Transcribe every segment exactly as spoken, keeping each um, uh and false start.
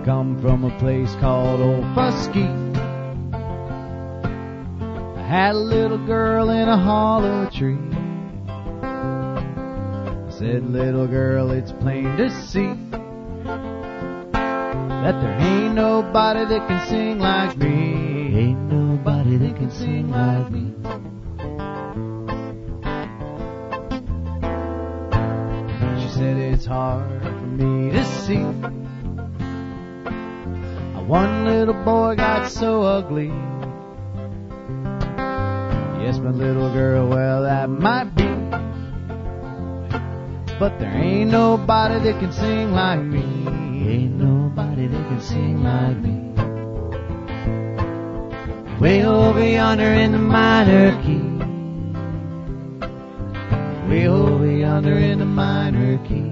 come from a place called Old Fusky. I had a little girl in a hollow tree. I said, little girl, it's plain to see that there ain't nobody that can sing like me. Ain't nobody that can sing like me. She said, it's hard for me to see. One little boy got so ugly. Yes, my little girl, well, that might be. But there ain't nobody that can sing like me. Ain't nobody that can sing like me. Way over yonder in the minor key. Way over yonder in the minor key.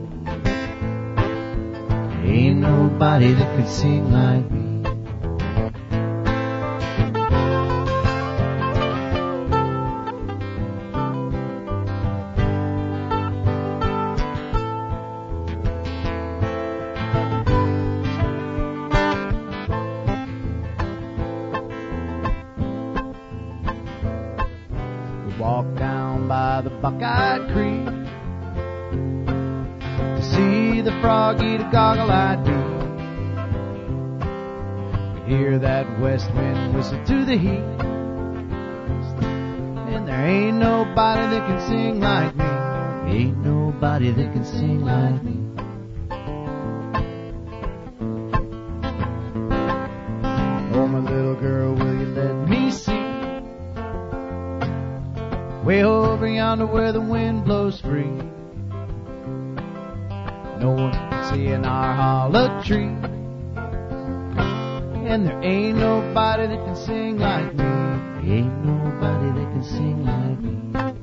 Ain't nobody that could sing like me. We walked down by the Buckeye Creek to see the frog eat a goggle-eyed bee. We hear that west wind whistle to the heat, and there ain't nobody that can sing like me. Ain't nobody that can sing like me. Oh, my little girl, will you let me see? Way over yonder where the wind blows free. No one can see in our hollow tree. And there ain't nobody that can sing like me. Ain't nobody that can sing like me.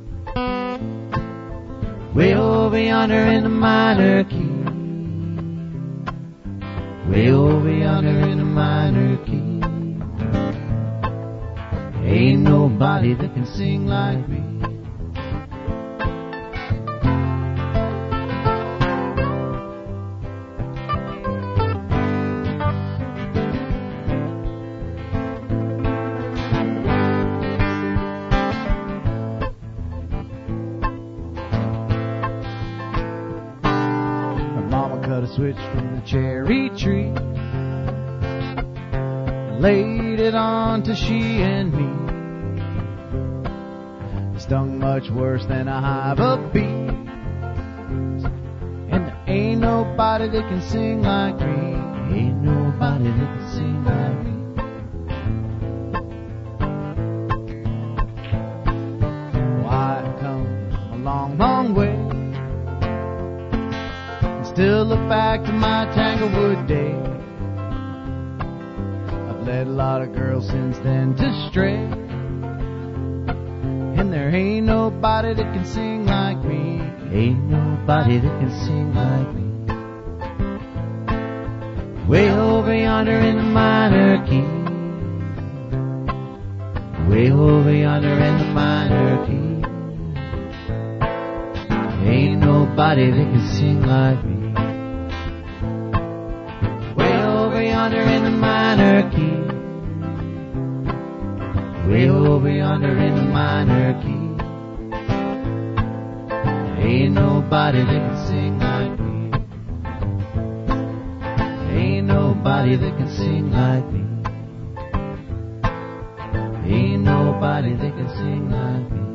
Way over yonder in the minor key. Way over yonder in the minor key. Ain't nobody that can sing like me. Cut a switch from the cherry tree, laid it on to she and me. It stung much worse than a hive of bees, and there ain't nobody that can sing like me. Ain't nobody that can sing like me. Well, I've come a long, long way. Still look back to my Tanglewood day. I've led a lot of girls since then to stray, and there ain't nobody that can sing like me. Ain't nobody that can sing like me. Way over yonder in the minor key. Way over yonder in the minor key. Ain't nobody that can sing like me. Yonder in the minor key. Way over yonder in the minor key. Ain't nobody that can sing like me. Ain't nobody that can sing like me. Ain't nobody that can sing like me.